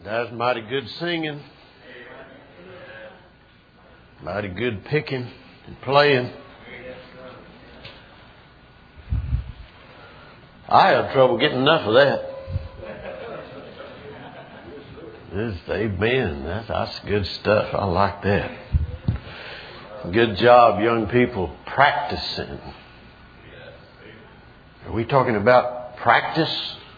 That's mighty good singing. Mighty good picking and playing. I have trouble getting enough of that. Amen. That's good stuff. I like that. Good job, young people, practicing. Are we talking about practice?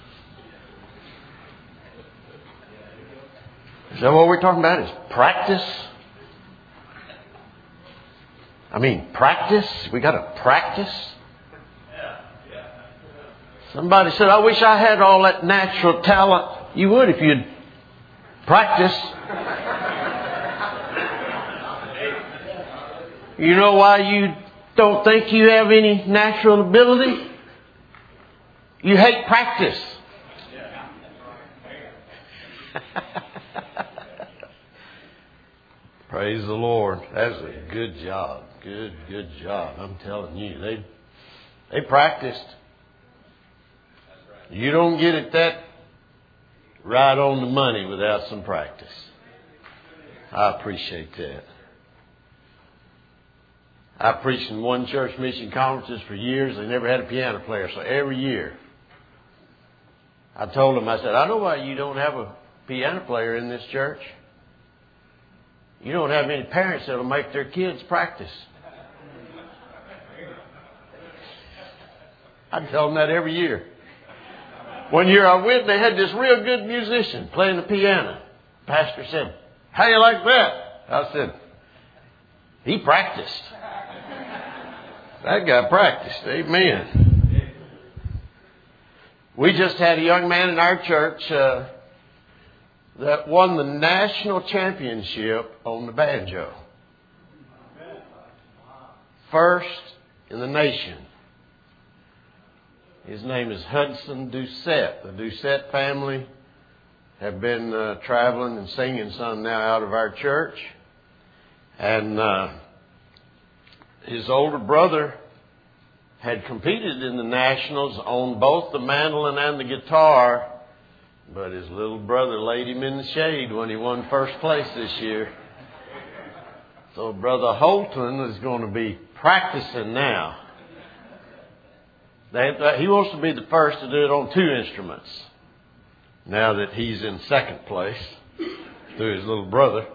Is that what we're talking about? Is practice? I mean, practice? We got to practice? Somebody said, I wish I had all that natural talent. You would if you'd practice. You know why you don't think you have any natural ability? You hate practice. Praise the Lord. That's a good job. Good job. I'm telling you, they practiced. You don't get it that right on the money without some practice. I appreciate that. I preached in one church mission conferences for years. They never had a piano player. So every year, I told them, I said, I know why you don't have a piano player in this church. You don't have any parents that will make their kids practice. I tell them that every year. One year I went, they had this real good musician playing the piano. The pastor said, how you like that? I said, he practiced. That guy practiced. Amen. We just had a young man in our church that won the national championship on the banjo. First in the nation. His name is Hudson Doucette. The Doucette family have been traveling and singing some now out of our church. And his older brother had competed in the nationals on both the mandolin and the guitar, but his little brother laid him in the shade when he won first place this year. So Brother Holton is going to be practicing now. He wants to be the first to do it on 2 instruments, now that he's in second place through his little brother.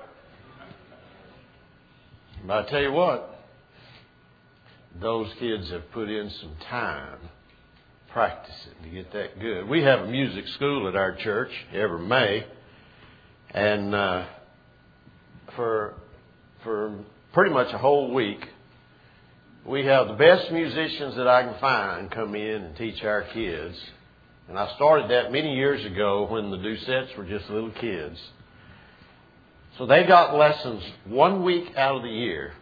But I tell you what, those kids have put in some time practicing to get that good. We have a music school at our church every May, and for pretty much a whole week, we have the best musicians that I can find come in and teach our kids. And I started that many years ago when the Doucettes were just little kids. So they got lessons 1 week out of the year.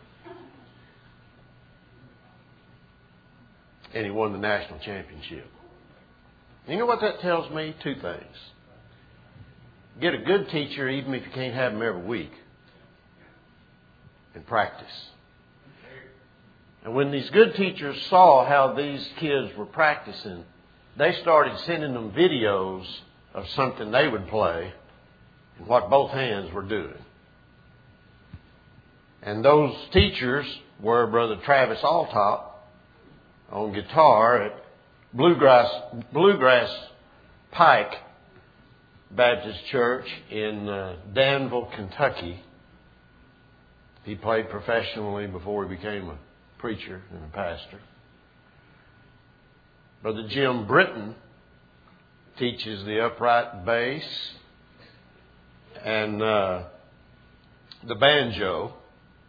And he won the national championship. You know what that tells me? 2 things. Get a good teacher even if you can't have them every week. And practice. And when these good teachers saw how these kids were practicing, they started sending them videos of something they would play and what both hands were doing. And those teachers were Brother Travis Altop on guitar at Bluegrass Pike Baptist Church in Danville, Kentucky. He played professionally before he became a preacher and a pastor. Brother Jim Britton teaches the upright bass and the banjo.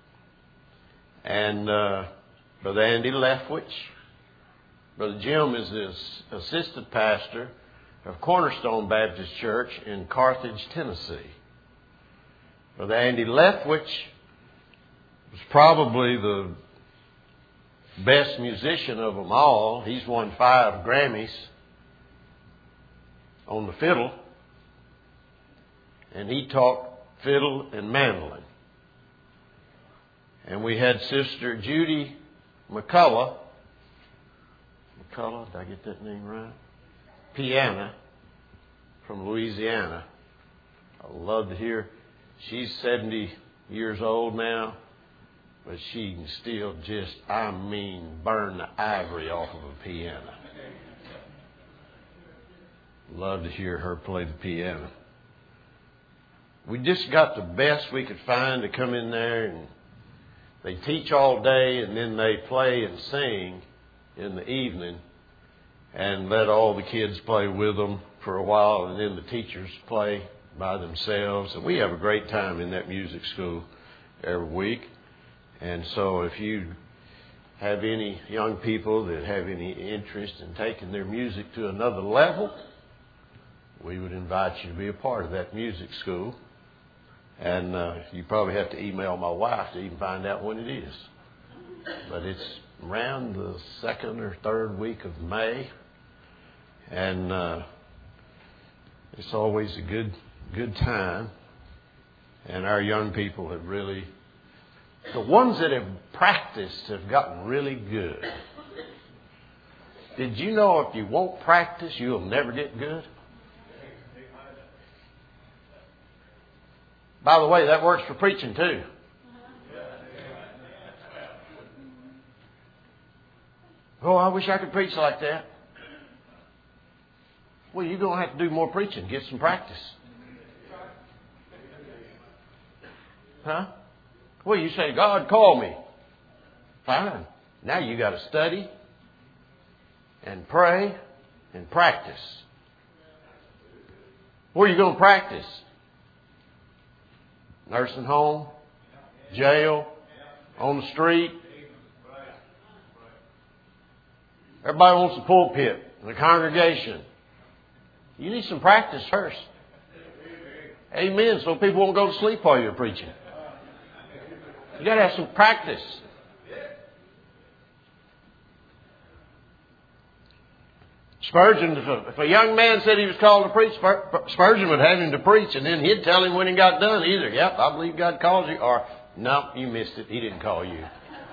And Brother Andy Leftwich. Brother Jim is the assistant pastor of Cornerstone Baptist Church in Carthage, Tennessee. Brother Andy Leftwich was probably the best musician of them all. He's won 5 Grammys on the fiddle. And he taught fiddle and mandolin. And we had Sister Judy McCullough. McCullough, did I get that name right? Piana from Louisiana. I love to hear. She's 70 years old now, but she can still just, burn the ivory off of a piano. Love to hear her play the piano. We just got the best we could find to come in there, and they teach all day and then they play and sing in the evening and let all the kids play with them for a while, and then the teachers play by themselves. And we have a great time in that music school every week. And so if you have any young people that have any interest in taking their music to another level, we would invite you to be a part of that music school. And you probably have to email my wife to even find out when it is. But it's around the second or third week of May. And it's always a good time. And our young people have really, the ones that have practiced have gotten really good. Did you know if you won't practice, you'll never get good? By the way, that works for preaching too. Oh, I wish I could preach like that. Well, you're going to have to do more preaching. Get some practice. Huh? Well, you say, God, call me. Fine. Now you got to study and pray and practice. Where are you going to practice? Nursing home, jail, on the street. Everybody wants the pulpit, the congregation. You need some practice first. Amen. So people won't go to sleep while you're preaching. You got to have some practice. Spurgeon, if a young man said he was called to preach, Spurgeon would have him to preach, and then he'd tell him when he got done either, yep, I believe God called you, or no, you missed it, he didn't call you.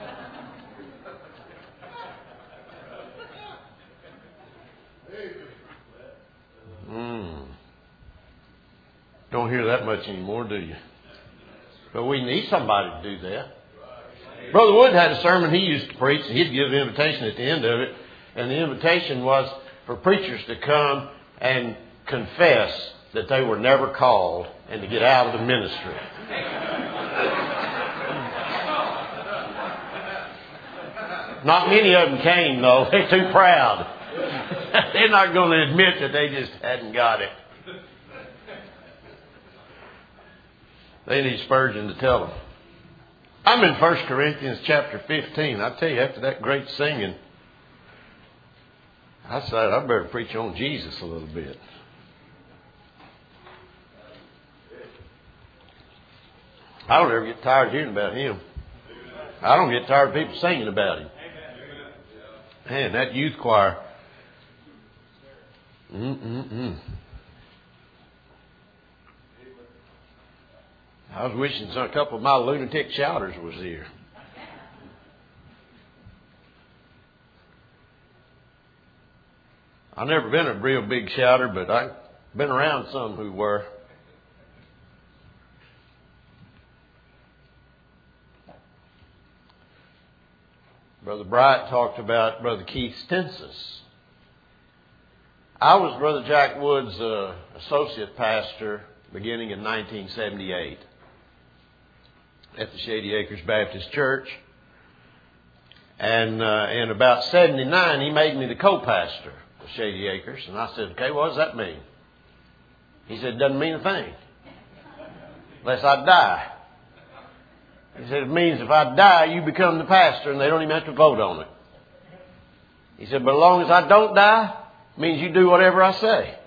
Don't hear that much anymore, do you? But we need somebody to do that. Brother Wood had a sermon he used to preach, and he'd give an invitation at the end of it, and the invitation was for preachers to come and confess that they were never called and to get out of the ministry. Not many of them came, though. They're too proud. They're not going to admit that they just hadn't got it. They need Spurgeon to tell them. I'm in 1 Corinthians chapter 15. I tell you, after that great singing, I decided I better preach on Jesus a little bit. I don't ever get tired of hearing about Him. I don't get tired of people singing about Him. Man, that youth choir. I was wishing a couple of my lunatic shouters was here. I've never been a real big shouter, but I've been around some who were. Brother Bright talked about Brother Keith Stensis. I was Brother Jack Wood's associate pastor beginning in 1978 at the Shady Acres Baptist Church. And in about 79, he made me the co-pastor of Shady Acres. And I said, okay, what does that mean? He said, it doesn't mean a thing. Unless I die. He said, it means if I die, you become the pastor and they don't even have to vote on it. He said, but as long as I don't die, it means you do whatever I say.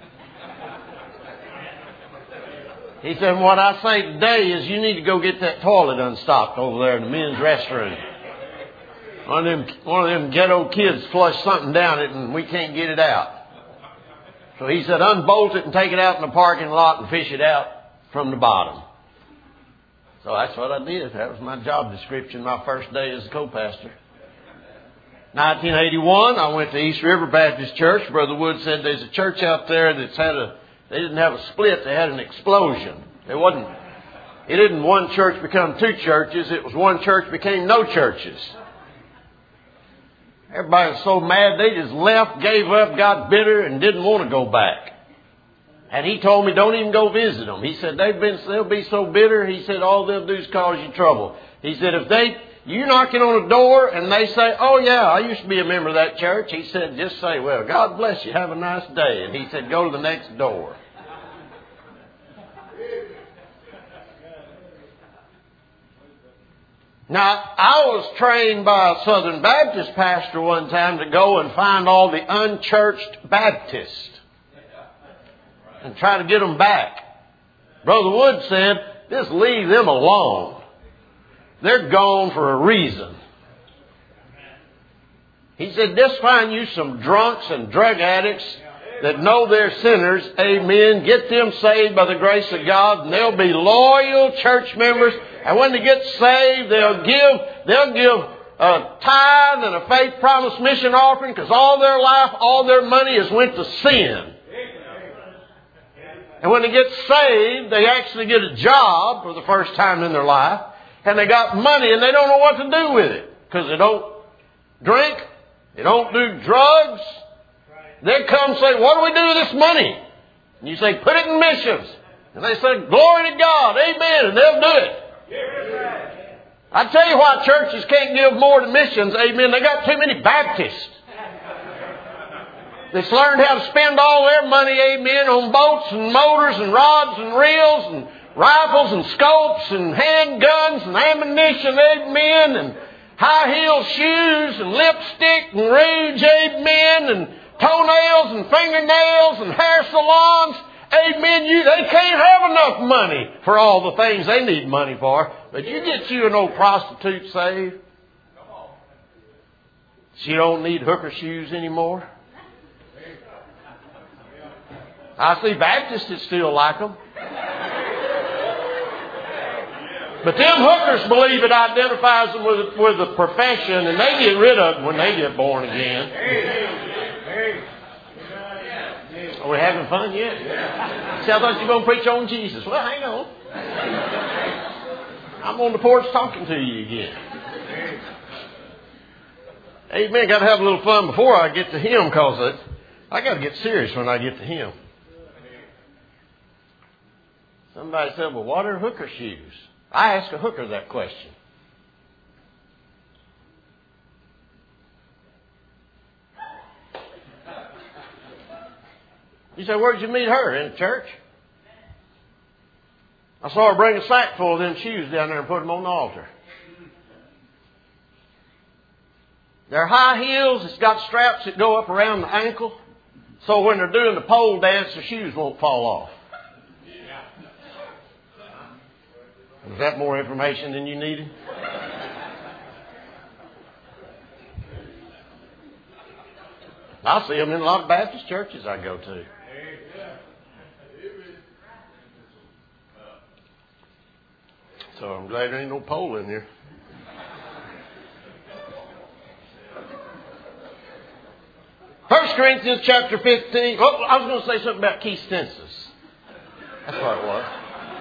He said, what I say today is you need to go get that toilet unstopped over there in the men's restroom. One of them ghetto kids flushed something down it and we can't get it out. So he said, unbolt it and take it out in the parking lot and fish it out from the bottom. So that's what I did. That was my job description my first day as a co-pastor. 1981, I went to East River Baptist Church. Brother Wood said there's a church out there they didn't have a split, they had an explosion. It didn't one church become two churches. It was one church became no churches. Everybody was so mad they just left, gave up, got bitter, and didn't want to go back. And he told me, don't even go visit them. He said, they'll be so bitter. He said, all they'll do is cause you trouble. He said, you knocking on a door and they say, oh yeah, I used to be a member of that church. He said, just say, well, God bless you. Have a nice day. And he said, go to the next door. Now, I was trained by a Southern Baptist pastor one time to go and find all the unchurched Baptists and try to get them back. Brother Wood said, just leave them alone. They're gone for a reason. He said, just find you some drunks and drug addicts that know they're sinners. Amen. Get them saved by the grace of God, and they'll be loyal church members. And when they get saved, they'll give a tithe and a faith promise mission offering, because all their life, all their money has went to sin. And when they get saved, they actually get a job for the first time in their life. And they got money and they don't know what to do with it. Because they don't drink. They don't do drugs. They come and say, what do we do with this money? And you say, put it in missions. And they say, glory to God. Amen. And they'll do it. I tell you why churches can't give more to missions. Amen. They got too many Baptists. They've learned how to spend all their money, amen, on boats and motors and rods and reels and rifles and scopes and handguns and ammunition, amen, and high-heel shoes and lipstick and rouge, amen, and toenails and fingernails and hair salons, amen. They can't have enough money for all the things they need money for. But you get you an old prostitute saved, she don't need hooker shoes anymore. I see Baptists that still like them. But them hookers believe it identifies them with a profession, and they get rid of them when they get born again. Are we having fun yet? See, I thought you were going to preach on Jesus. Well, hang on. I'm on the porch talking to you again. Amen. Got to have a little fun before I get to Him, because I got to get serious when I get to Him. Somebody said, well, what are hooker shoes? I asked a hooker that question. You say, where'd you meet her? In church? I saw her bring a sack full of them shoes down there and put them on the altar. They're high heels. It's got straps that go up around the ankle. So when they're doing the pole dance, the shoes won't fall off. Is that more information than you needed? I see them in a lot of Baptist churches I go to. So I'm glad there ain't no pole in here. First Corinthians chapter 15. Oh, I was going to say something about Keith Census. That's what it was.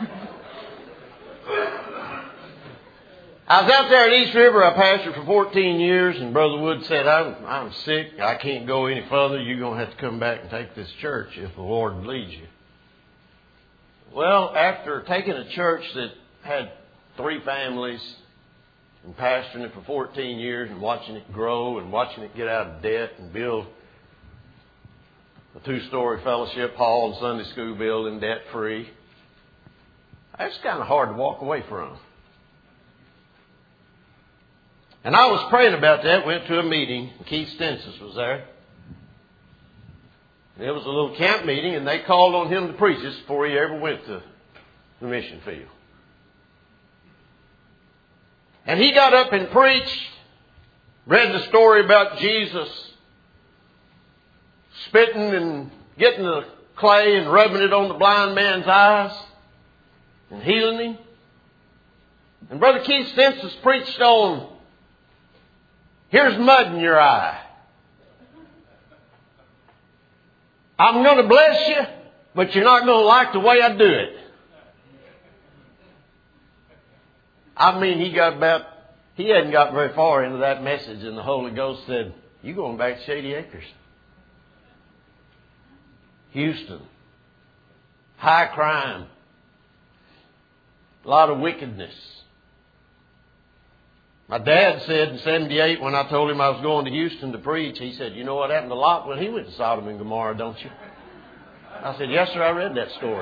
I was out there at East River. I pastored for 14 years, and Brother Wood said, I'm sick. I can't go any further. You're going to have to come back and take this church if the Lord leads you. Well, after taking a church that had 3 families and pastoring it for 14 years and watching it grow and watching it get out of debt and build a 2-story fellowship hall and Sunday school building debt-free, that's kind of hard to walk away from. And I was praying about that, went to a meeting, Keith Census was there. And it was a little camp meeting, and they called on him to preach this before he ever went to the mission field. And he got up and preached, read the story about Jesus spitting and getting the clay and rubbing it on the blind man's eyes and healing him. And Brother Keith Census preached on, here's mud in your eye. I'm going to bless you, but you're not going to like the way I do it. I mean, he hadn't got very far into that message, and the Holy Ghost said, "You going back to Shady Acres? Houston. High crime. A lot of wickedness." My dad said in 78, when I told him I was going to Houston to preach, he said, "You know what happened to Lot when he went to Sodom and Gomorrah, don't you?" I said, "Yes, sir, I read that story."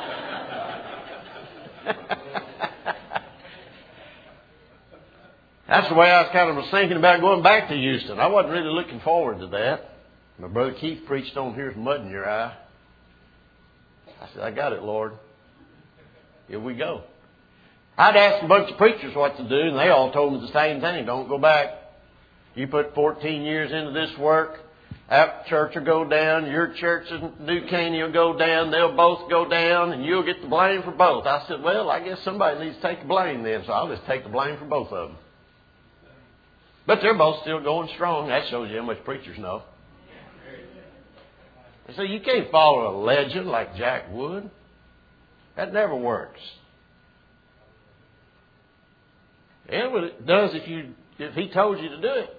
That's the way I was thinking about going back to Houston. I wasn't really looking forward to that. My brother Keith preached on "Here's Mud in Your Eye." I said, "I got it, Lord. Here we go." I'd asked a bunch of preachers what to do, and they all told me the same thing. Don't go back. You put 14 years into this work, that church will go down, your church in New Caney will go down, they'll both go down, and you'll get the blame for both. I said, "Well, I guess somebody needs to take the blame then, so I'll just take the blame for both of them." But they're both still going strong. That shows you how much preachers know. So you can't follow a legend like Jack Wood. That never works. And what it does if he told you to do it.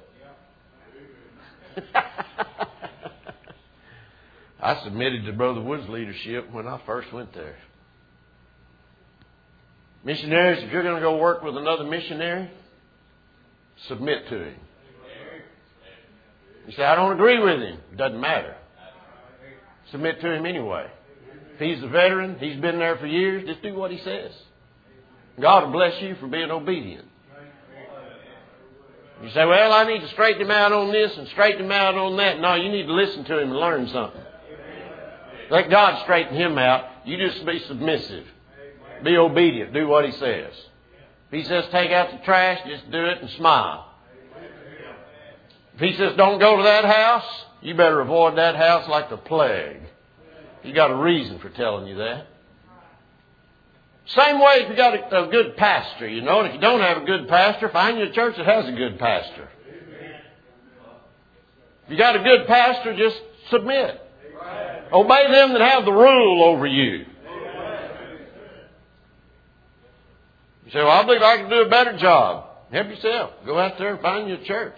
I submitted to Brother Wood's leadership when I first went there. Missionaries, if you're going to go work with another missionary, submit to him. You say, "I don't agree with him." It doesn't matter. Submit to him anyway. If he's a veteran, he's been there for years, just do what he says. God will bless you for being obedient. You say, "Well, I need to straighten him out on this and straighten him out on that." No, you need to listen to him and learn something. Let God straighten him out. You just be submissive. Be obedient. Do what he says. If he says take out the trash, just do it and smile. If he says don't go to that house, you better avoid that house like the plague. He got a reason for telling you that. Same way if you got a good pastor, and if you don't have a good pastor, find you a church that has a good pastor. If you got a good pastor, just submit. Obey them that have the rule over you. You say, "Well, I believe I can do a better job." Help yourself. Go out there and find you a church.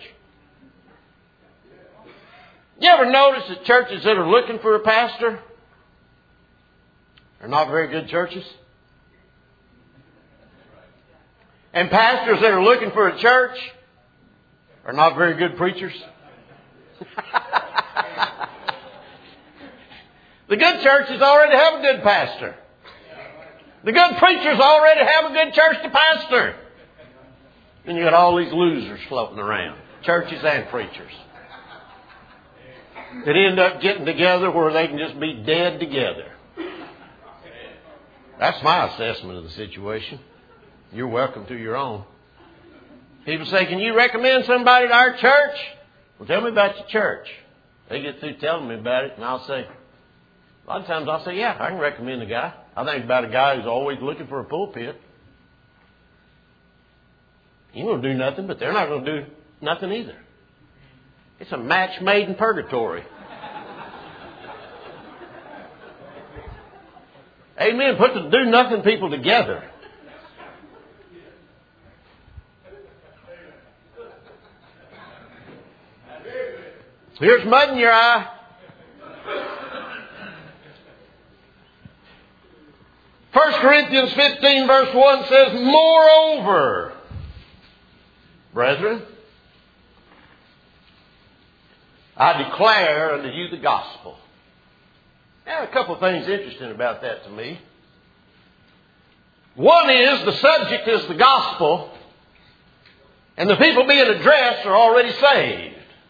You ever notice that churches that are looking for a pastor are not very good churches? And pastors that are looking for a church are not very good preachers? The good churches already have a good pastor. The good preachers already have a good church to pastor. And you got all these losers floating around, churches and preachers, that end up getting together where they can just be dead together. That's my assessment of the situation. You're welcome to your own. People say, "Can you recommend somebody to our church?" Well, tell me about your church. They get through telling me about it, and I'll say, a lot of times I'll say, "Yeah, I can recommend a guy." I think about a guy who's always looking for a pulpit. He ain't going to do nothing, but they're not going to do nothing either. It's a match made in purgatory. Amen. Put the do-nothing people together. Here's mud in your eye. 1 Corinthians 15 verse 1 says, "Moreover, brethren, I declare unto you the gospel." Now, a couple of things interesting about that to me. One is the subject is the gospel, and the people being addressed are already saved.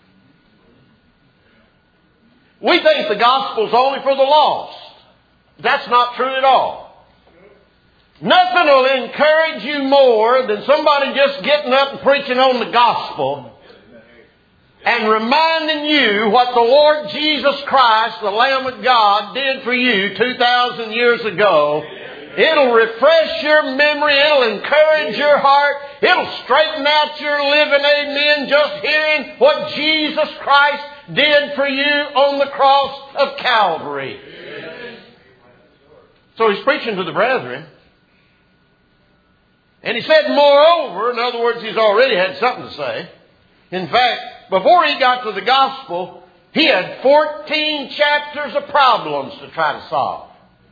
We think the gospel is only for the lost. That's not true at all. Nothing will encourage you more than somebody just getting up and preaching on the gospel and reminding you what the Lord Jesus Christ, the Lamb of God, did for you 2,000 years ago. It'll refresh your memory. It'll encourage your heart. It'll straighten out your living, amen, just hearing what Jesus Christ did for you on the cross of Calvary. So he's preaching to the brethren. And he said, moreover, in other words, he's already had something to say. In fact, before he got to the gospel, he had 14 chapters of problems to try to solve.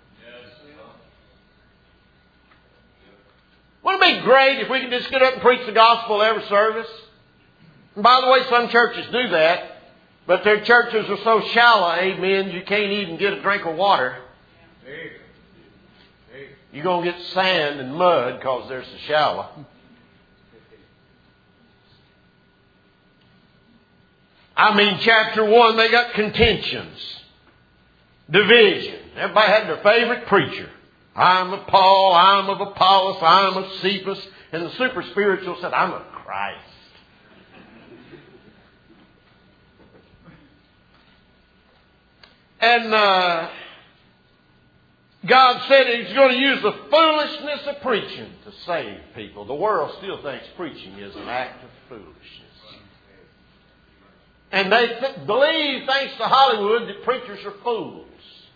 Wouldn't it be great if we could just get up and preach the gospel every service? And by the way, some churches do that, but their churches are so shallow, amen, you can't even get a drink of water. You're going to get sand and mud because they're so shallow. I mean, chapter 1, they got contentions, division. Everybody had their favorite preacher. I'm of Paul, I'm of Apollos, I'm of Cephas. And the super spiritual said, I'm of Christ. And God said He's going to use the foolishness of preaching to save people. The world still thinks preaching is an act of foolishness. And they believe, thanks to Hollywood, that preachers are fools.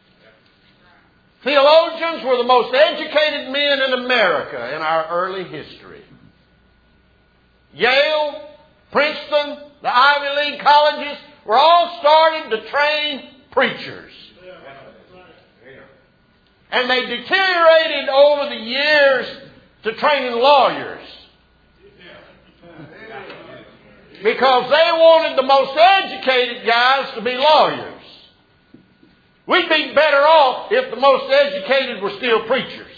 Theologians were the most educated men in America in our early history. Yale, Princeton, the Ivy League colleges were all started to train preachers. And they deteriorated over the years to training lawyers. Because they wanted the most educated guys to be lawyers. We'd be better off if the most educated were still preachers.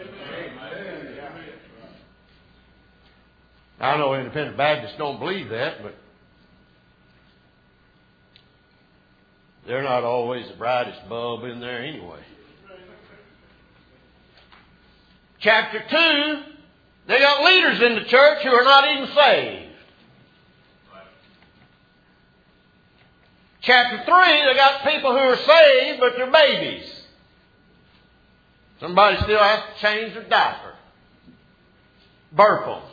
I know independent Baptists don't believe that, but they're not always the brightest bulb in there anyway. Chapter 2, they got leaders in the church who are not even saved. Chapter 3, they got people who are saved, but they're babies. Somebody still has to change their diaper. Burp them.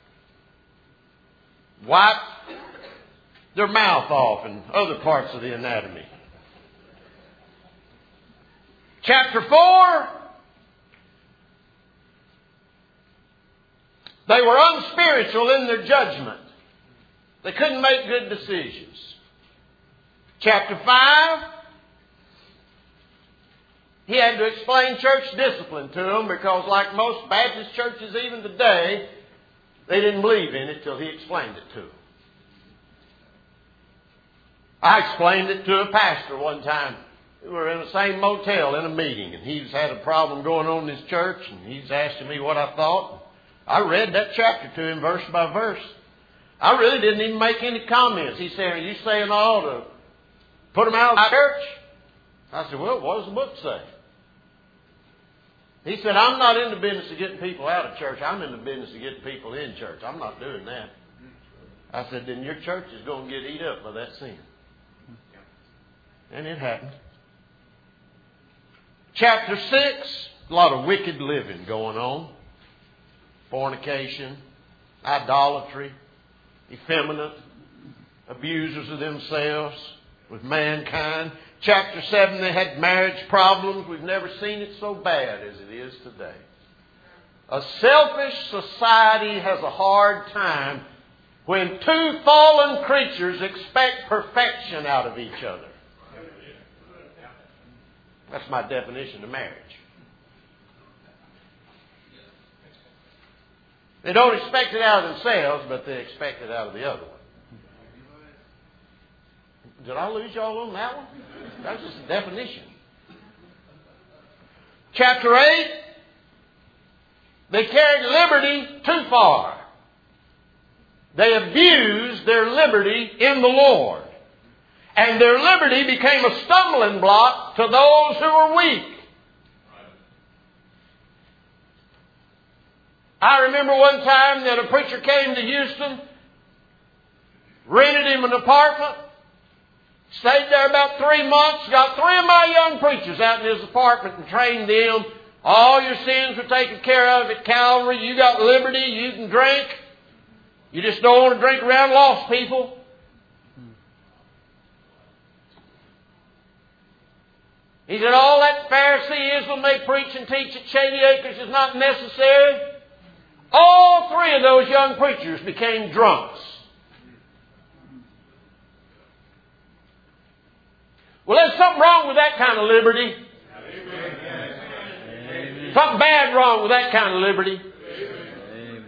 Wipe their mouth off and other parts of the anatomy. Chapter 4, they were unspiritual in their judgment. They couldn't make good decisions. Chapter 5, he had to explain church discipline to them because like most Baptist churches even today, they didn't believe in it till he explained it to them. I explained it to a pastor one time. We were in the same motel in a meeting, and he's had a problem going on in his church, and he's asking me what I thought. I read that chapter to him verse by verse. I really didn't even make any comments. He said, are you saying all to put them out of the church? I said, well, what does the book say? He said, I'm not in the business of getting people out of church. I'm in the business of getting people in church. I'm not doing that. I said, then your church is going to get eat up by that sin. And it happened. Chapter 6, a lot of wicked living going on. Fornication, idolatry, effeminate, abusers of themselves with mankind. Chapter 7, they had marriage problems. We've never seen it so bad as it is today. A selfish society has a hard time when two fallen creatures expect perfection out of each other. That's my definition of marriage. They don't expect it out of themselves, but they expect it out of the other one. Did I lose y'all on that one? That's just a definition. Chapter 8, they carried liberty too far. They abused their liberty in the Lord. And their liberty became a stumbling block to those who were weak. I remember one time that a preacher came to Houston, rented him an apartment, stayed there about 3 months, got 3 of my young preachers out in his apartment and trained them. All your sins were taken care of at Calvary. You got liberty. You can drink. You just don't want to drink around lost people. He said, all that Phariseeism they preach and teach at Shady Acres is not necessary. All three of those young preachers became drunks. Well, there's something wrong with that kind of liberty. Amen. Something bad wrong with that kind of liberty. Amen.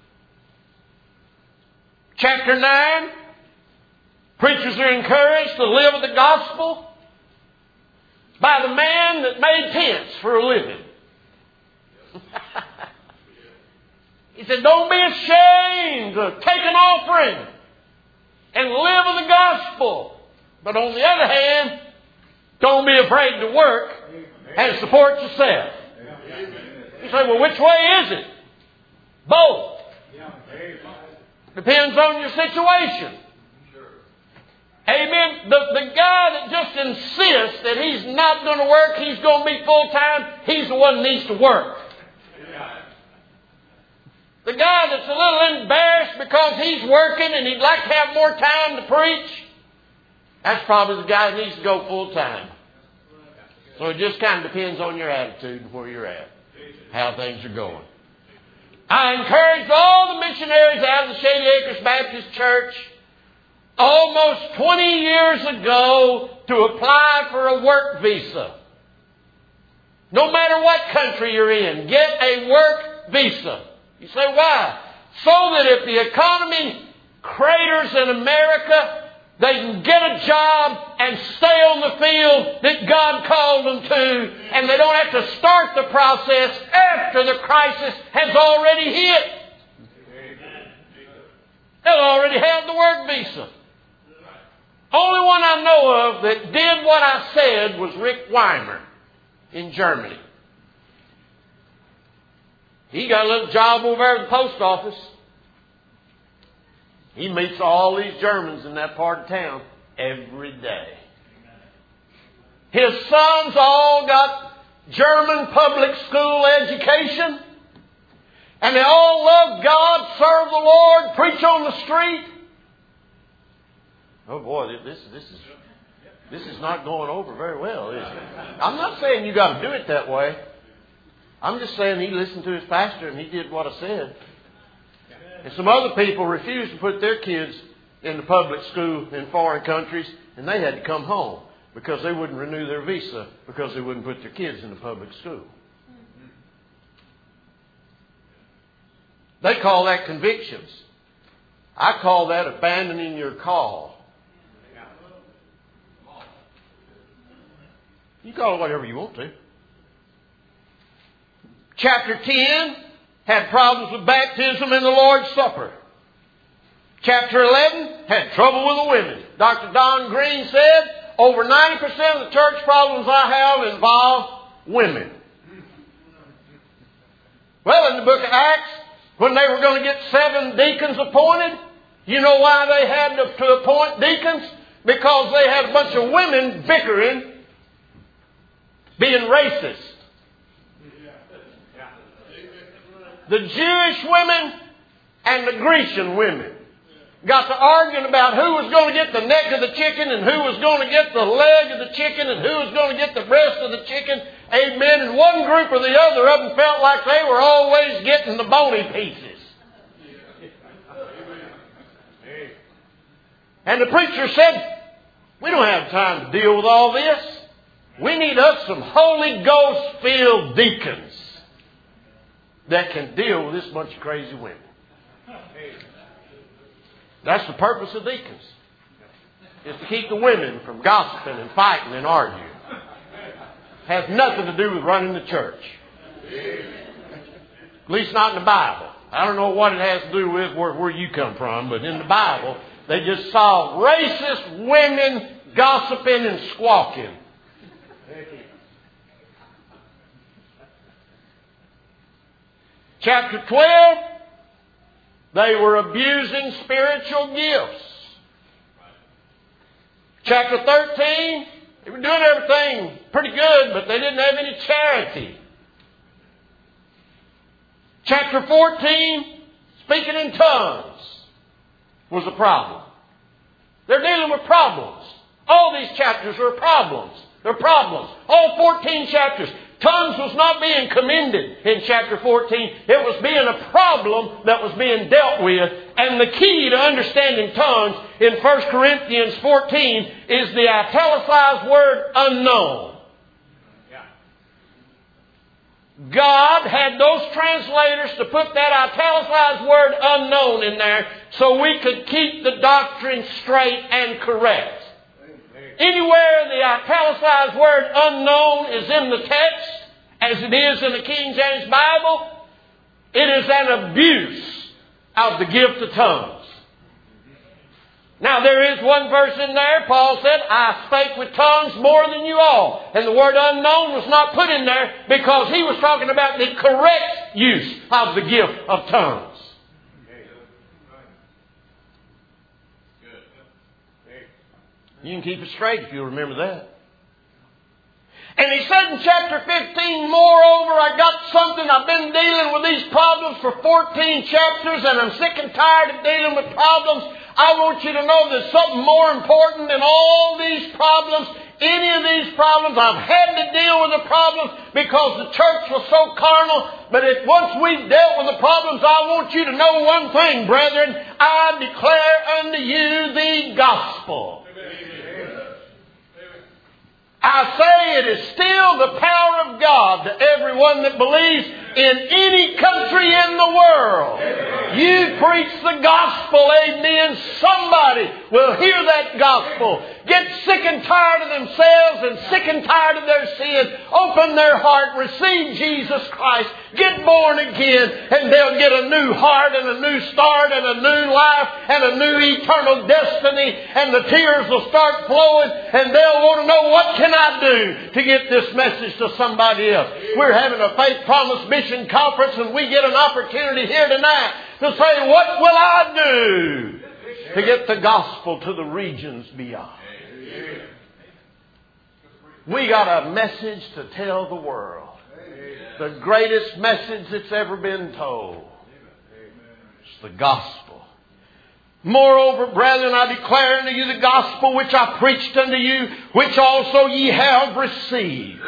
Chapter 9, preachers are encouraged to live of the gospel by the man that made tents for a living. He said, don't be ashamed to take an offering and live of the gospel. But on the other hand, don't be afraid to work and support yourself. You say, well, which way is it? Both. Depends on your situation. Amen. The guy that just insists that he's not going to work, he's going to be full-time, he's the one that needs to work. The guy that's a little embarrassed because he's working and he'd like to have more time to preach, that's probably the guy that needs to go full-time. So it just kind of depends on your attitude and where you're at, how things are going. I encouraged all the missionaries out of the Shady Acres Baptist Church almost 20 years ago to apply for a work visa. No matter what country you're in, get a work visa. You say, why? So that if the economy craters in America, they can get a job and stay on the field that God called them to, and they don't have to start the process after the crisis has already hit. They'll already have the work visa. Only one I know of that did what I said was Rick Weimer in Germany. He got a little job over there at the post office. He meets all these Germans in that part of town every day. His sons all got German public school education. And they all love God, serve the Lord, preach on the street. Oh boy, this is not going over very well, is it? I'm not saying you got to do it that way. I'm just saying he listened to his pastor and he did what I said. And some other people refused to put their kids in the public school in foreign countries, and they had to come home because they wouldn't renew their visa because they wouldn't put their kids in the public school. They call that convictions. I call that abandoning your call. You call it whatever you want to. Chapter 10 had problems with baptism and the Lord's Supper. Chapter 11 had trouble with the women. Dr. Don Green said, over 90% of the church problems I have involve women. Well, in the book of Acts, when they were going to get 7 deacons appointed, you know why they had to appoint deacons? Because they had a bunch of women bickering, being racist. The Jewish women and the Grecian women got to arguing about who was going to get the neck of the chicken and who was going to get the leg of the chicken and who was going to get the breast of the chicken. Amen. And one group or the other of them felt like they were always getting the bony pieces. And the preacher said, we don't have time to deal with all this. We need us some Holy Ghost-filled deacons that can deal with this bunch of crazy women. That's the purpose of deacons, is to keep the women from gossiping and fighting and arguing. Has nothing to do with running the church. At least not in the Bible. I don't know what it has to do with where you come from, but in the Bible, they just saw racist women gossiping and squawking. Chapter 12, they were abusing spiritual gifts. Chapter 13, they were doing everything pretty good, but they didn't have any charity. Chapter 14, speaking in tongues was a problem. They're dealing with problems. All these chapters are problems. They're problems. All 14 chapters. Tongues was not being commended in chapter 14. It was being a problem that was being dealt with. And the key to understanding tongues in 1 Corinthians 14 is the italicized word unknown. God had those translators to put that italicized word unknown in there so we could keep the doctrine straight and correct. Anywhere the italicized word unknown is in the text, as it is in the King James Bible, it is an abuse of the gift of tongues. Now there is one verse in there, Paul said, I spake with tongues more than you all. And the word unknown was not put in there because he was talking about the correct use of the gift of tongues. You can keep it straight if you remember that. And he said in chapter 15, moreover, I got something. I've been dealing with these problems for 14 chapters and I'm sick and tired of dealing with problems. I want you to know there's something more important than all these problems. Any of these problems, I've had to deal with the problems because the church was so carnal. But once we've dealt with the problems, I want you to know one thing, brethren. I declare unto you the gospel. I say it is still the power of God to everyone that believes in any country in the world. You preach the gospel, amen. Somebody will hear that gospel, get sick and tired of themselves and sick and tired of their sin, open their heart, receive Jesus Christ, get born again, and they'll get a new heart and a new start and a new life and a new eternal destiny, and the tears will start flowing and they'll want to know, what can I do to get this message to somebody else? We're having a Faith Promise Mission Conference and we get an opportunity here tonight to say, what will I do to get the gospel to the regions beyond? We got a message to tell the world. The greatest message that's ever been told. It's the gospel. Moreover, brethren, I declare unto you the gospel which I preached unto you, which also ye have received.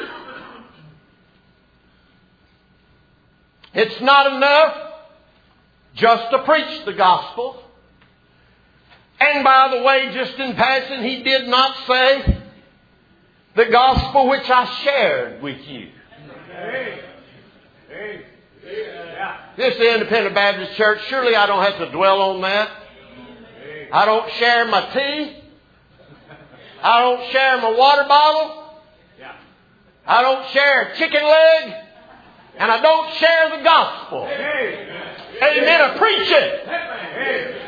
It's not enough just to preach the gospel. And by the way, just in passing, he did not say the gospel which I shared with you. This is the Independent Baptist Church. Surely I don't have to dwell on that. I don't share my tea. I don't share my water bottle. I don't share a chicken leg. And I don't share the gospel. Amen. I preach it.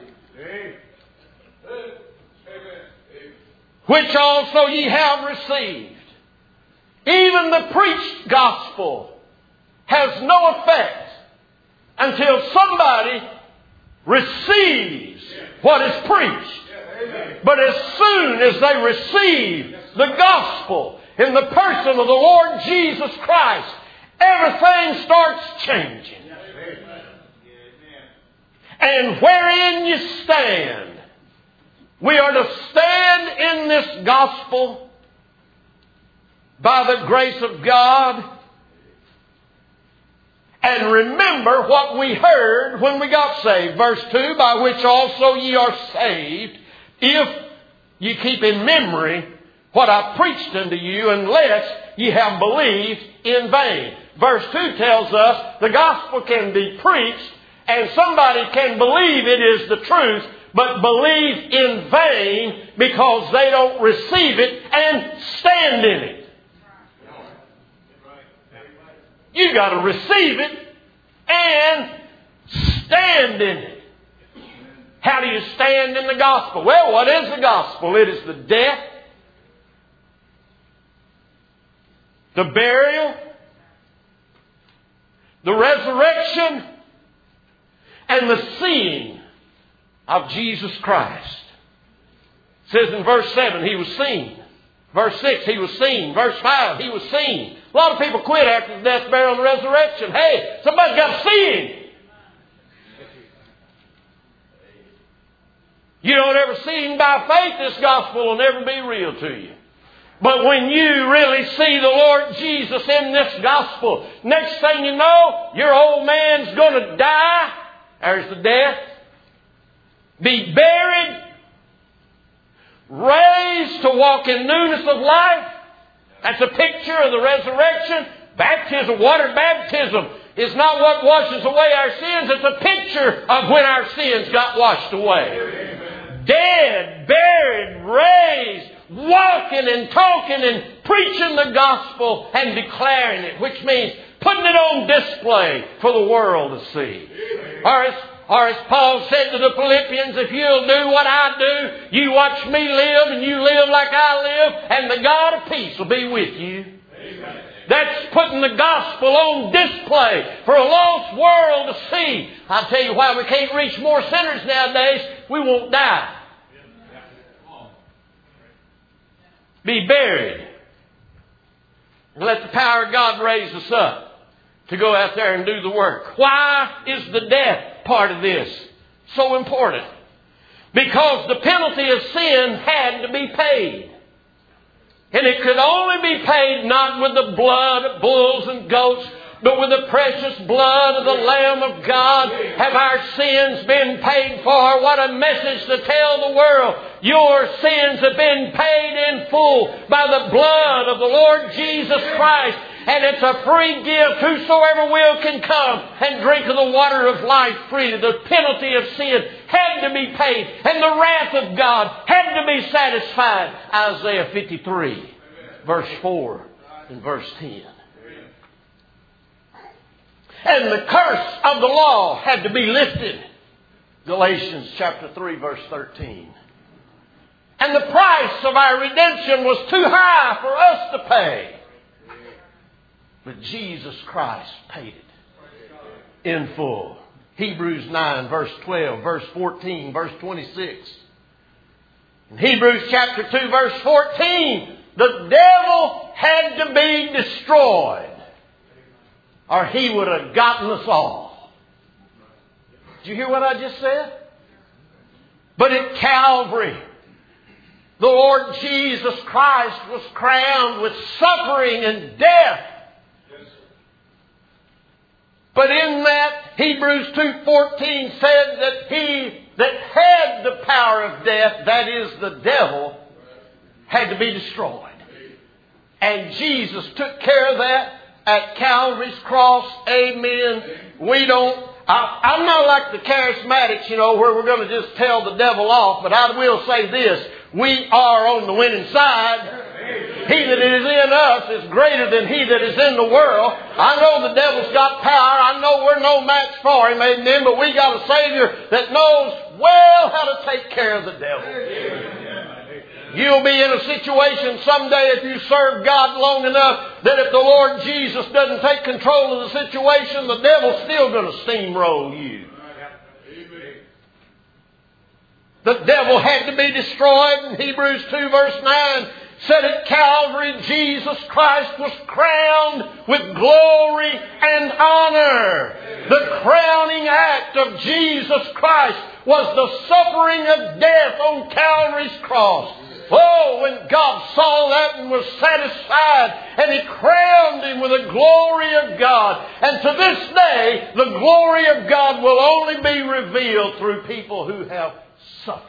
Which also ye have received. Even the preached gospel has no effect until somebody receives what is preached. But as soon as they receive the gospel in the person of the Lord Jesus Christ, everything starts changing. And wherein you stand, we are to stand in this gospel by the grace of God and remember what we heard when we got saved. Verse 2, by which also ye are saved, if ye keep in memory what I preached unto you, unless ye have believed in vain. Verse 2 tells us the gospel can be preached and somebody can believe it is the truth, but believe in vain because they don't receive it and stand in it. You got to receive it and stand in it. How do you stand in the gospel? Well, what is the gospel? It is the death, the burial, the resurrection, and the seeing of Jesus Christ. It says in verse 7, He was seen. Verse 6, He was seen. Verse 5, He was seen. A lot of people quit after the death, burial, and resurrection. Hey, somebody's got to see Him. You don't ever see Him by faith, this gospel will never be real to you. But when you really see the Lord Jesus in this gospel, next thing you know, your old man's going to die. There's the death. Be buried. Raised to walk in newness of life. That's a picture of the resurrection. Baptism, water baptism, is not what washes away our sins. It's a picture of when our sins got washed away. Amen. Dead, buried, raised, walking and talking and preaching the gospel and declaring it, which means putting it on display for the world to see. Or as Paul said to the Philippians, if you'll do what I do, you watch me live and you live like I live, and the God of peace will be with you. Amen. That's putting the gospel on display for a lost world to see. I'll tell you why we can't reach more sinners nowadays. We won't die. Be buried. And let the power of God raise us up to go out there and do the work. Why is the death part of this so important? Because the penalty of sin had to be paid. And it could only be paid not with the blood of bulls and goats, but with the precious blood of the Lamb of God have our sins been paid for. What a message to tell the world. Your sins have been paid in full by the blood of the Lord Jesus Christ. And it's a free gift. Whosoever will can come and drink of the water of life freely. The penalty of sin had to be paid. And the wrath of God had to be satisfied. Isaiah 53, verse 4 and verse 10. And the curse of the law had to be lifted. Galatians chapter 3, verse 13. And the price of our redemption was too high for us to pay. But Jesus Christ paid it in full. Hebrews 9, verse 12, verse 14, verse 26. In Hebrews chapter 2, verse 14, the devil had to be destroyed, or he would have gotten us all. Did you hear what I just said? But at Calvary, the Lord Jesus Christ was crowned with suffering and death. But in that, Hebrews 2:14 said that he that had the power of death, that is the devil, had to be destroyed. And Jesus took care of that at Calvary's cross. Amen. I'm not like the charismatics, where we're going to just tell the devil off, but I will say this. We are on the winning side. He that is in us is greater than he that is in the world. I know the devil's got power. I know we're no match for him, amen, but we got a Savior that knows well how to take care of the devil. You'll be in a situation someday if you serve God long enough that if the Lord Jesus doesn't take control of the situation, the devil's still going to steamroll you. The devil had to be destroyed. In Hebrews 2 verse 9 said at Calvary, Jesus Christ was crowned with glory and honor. The crowning act of Jesus Christ was the suffering of death on Calvary's cross. Oh, when God saw that and was satisfied, and He crowned Him with the glory of God. And to this day, the glory of God will only be revealed through people who have suffered.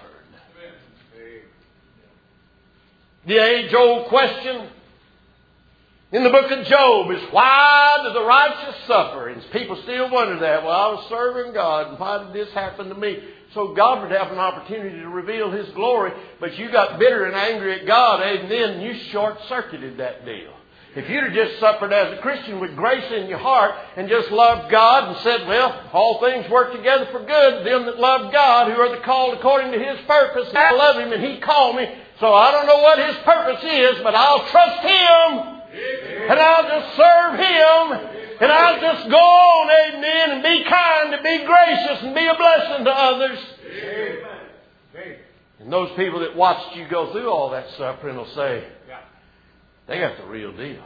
The age-old question in the book of Job is, why do the righteous suffer? And people still wonder that. Well, I was serving God, and why did this happen to me? So God would have an opportunity to reveal His glory, but you got bitter and angry at God, and then you short-circuited that deal. If you'd have just suffered as a Christian with grace in your heart and just loved God and said, well, all things work together for good, them that love God, who are the called according to His purpose. I love Him and He called me, so I don't know what His purpose is, but I'll trust Him and I'll just serve Him and I'll just go on, amen, and be kind and be gracious and be a blessing to others. And those people that watched you go through all that suffering will say, they got the real deal.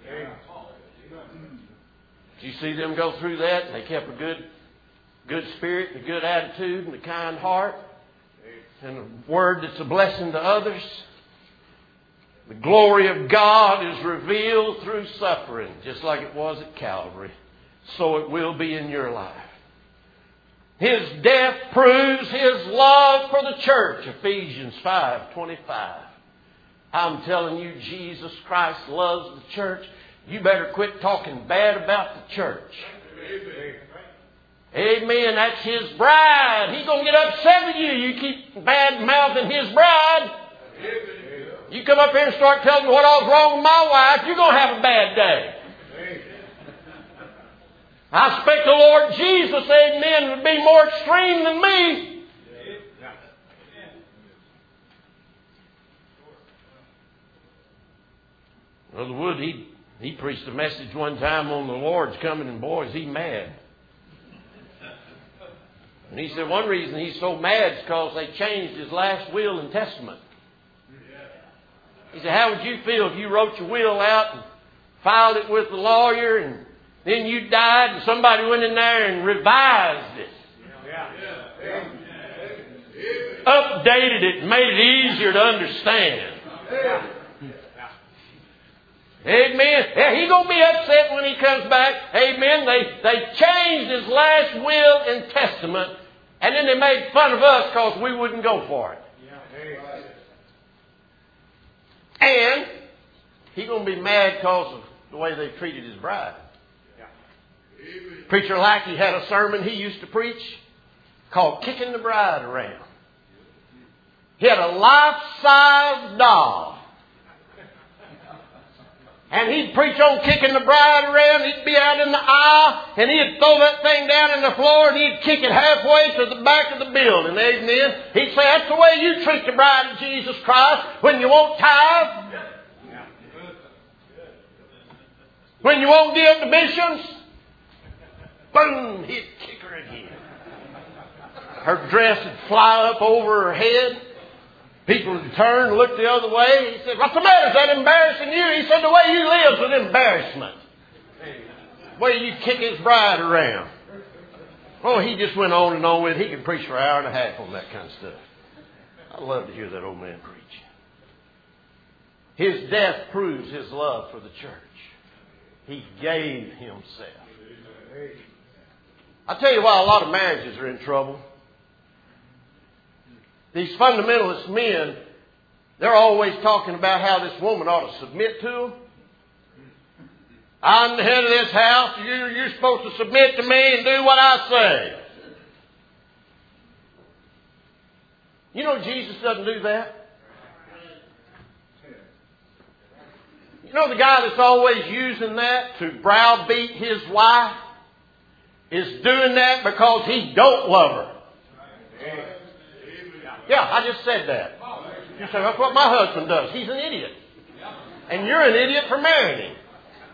Did you see them go through that? They kept a good spirit, and a good attitude, and a kind heart, and a word that's a blessing to others. The glory of God is revealed through suffering, just like it was at Calvary. So it will be in your life. His death proves His love for the church. Ephesians 5:25. I'm telling you, Jesus Christ loves the church. You better quit talking bad about the church. Amen. That's His bride. He's going to get upset with you. You keep bad-mouthing His bride. You come up here and start telling me what I was wrong with my wife, you're going to have a bad day. I expect the Lord Jesus, amen, would be more extreme than me. Brother Wood, he preached a message one time on the Lord's coming, and boy, is he mad. And he said one reason he's so mad is because they changed his last will and testament. He said, how would you feel if you wrote your will out and filed it with the lawyer, and then you died and somebody went in there and revised it? Updated it and made it easier to understand. Amen. Yeah, he's going to be upset when he comes back. Amen. They changed his last will and testament, and then they made fun of us because we wouldn't go for it. And he's going to be mad because of the way they treated his bride. Preacher Lackey had a sermon he used to preach called Kicking the Bride Around. He had a life-size doll. And he'd preach on kicking the bride around. He'd be out in the aisle, and he'd throw that thing down on the floor, and he'd kick it halfway to the back of the building. Amen. He'd say, that's the way you treat the bride of Jesus Christ when you won't tithe. When you won't give to missions. Boom, he'd kick her again. Her dress would fly up over her head. People would turn and look the other way. He said, what's the matter? Is that embarrassing you? He said, the way you live is an embarrassment. The way you kick his bride around. Oh, he just went on and on with it. He could preach for an hour and a half on that kind of stuff. I love to hear that old man preach. His death proves his love for the church. He gave himself. I'll tell you why a lot of marriages are in trouble. These fundamentalist men, they're always talking about how this woman ought to submit to them. I'm the head of this house. You're supposed to submit to me and do what I say. You know Jesus doesn't do that. You know the guy that's always using that to browbeat his wife is doing that because he don't love her. Yeah, I just said that. You say, that's what my husband does. He's an idiot. And you're an idiot for marrying him.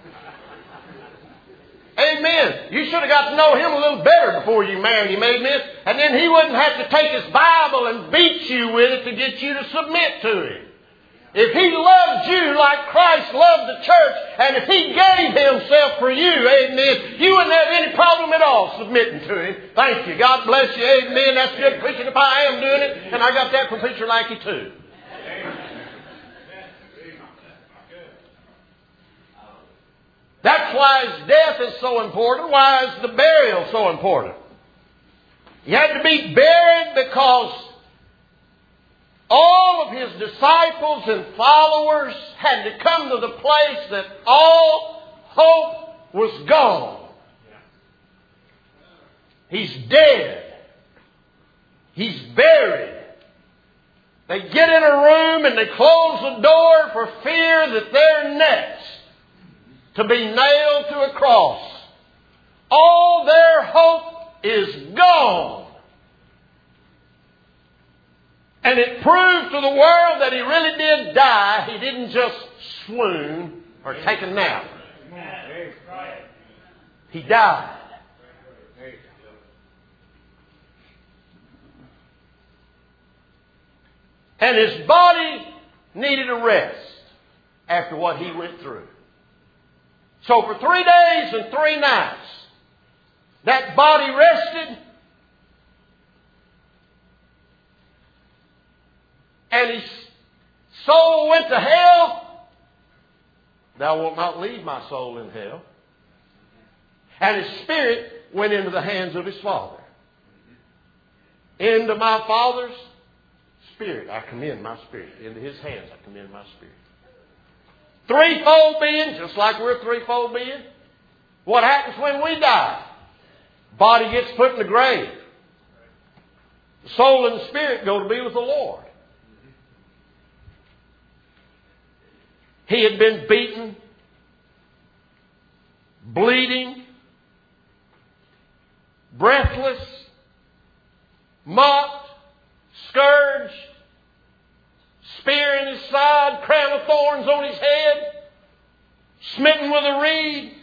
Amen. You should have got to know him a little better before you married him. Amen. And then he wouldn't have to take his Bible and beat you with it to get you to submit to him. If he loved you like Christ loved the church, and if he gave himself for you, amen, you wouldn't have any problem at all submitting to him. Thank you. God bless you. Amen. That's good preaching if I am doing it. And I got that from Preacher Lackey too. That's why his death is so important. Why is the burial so important? He had to be buried because all of his disciples and followers had to come to the place that all hope was gone. He's dead. He's buried. They get in a room and they close the door for fear that they're next to be nailed to a cross. All their hope is gone. And it proved to the world that he really did die. He didn't just swoon or take a nap. He died. And his body needed a rest after what he went through. So for 3 days and 3 nights, that body rested. And he soul went to hell, thou wilt not leave my soul in hell. And his spirit went into the hands of his Father. Into my Father's spirit I commend my spirit. Into his hands I commend my spirit. Threefold being, just like we're a threefold being. What happens when we die? Body gets put in the grave. The soul and the spirit go to be with the Lord. He had been beaten, bleeding, breathless, mocked, scourged, spear in his side, crown of thorns on his head, smitten with a reed.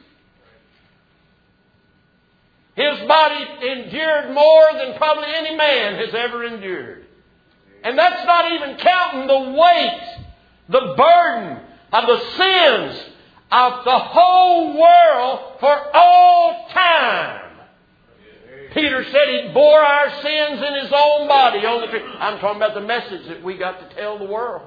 His body endured more than probably any man has ever endured. And that's not even counting the weight, the burden of the sins of the whole world for all time. Peter said He bore our sins in His own body on the tree. I'm talking about the message that we got to tell the world.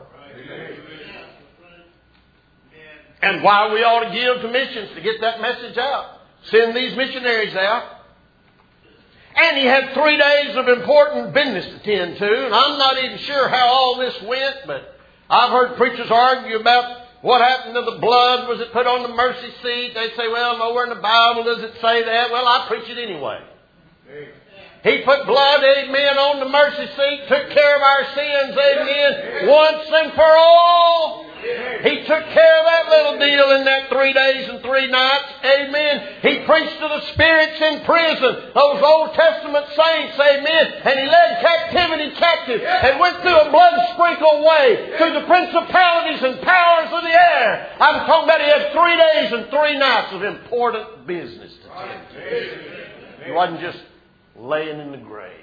And why we ought to give to missions to get that message out. Send these missionaries out. And he had 3 days of important business to tend to. And I'm not even sure how all this went, but I've heard preachers argue about what happened to the blood. Was it put on the mercy seat? They say, well, nowhere in the Bible does it say that. Well, I preach it anyway. He put blood, amen, on the mercy seat, took care of our sins, amen, once and for all. He took care of that little deal in that 3 days and 3 nights. Amen. He preached to the spirits in prison, those Old Testament saints. Amen. And he led captivity captive and went through a blood-sprinkled way through the principalities and powers of the air. I'm talking about he had 3 days and 3 nights of important business to tend to. He wasn't just laying in the grave.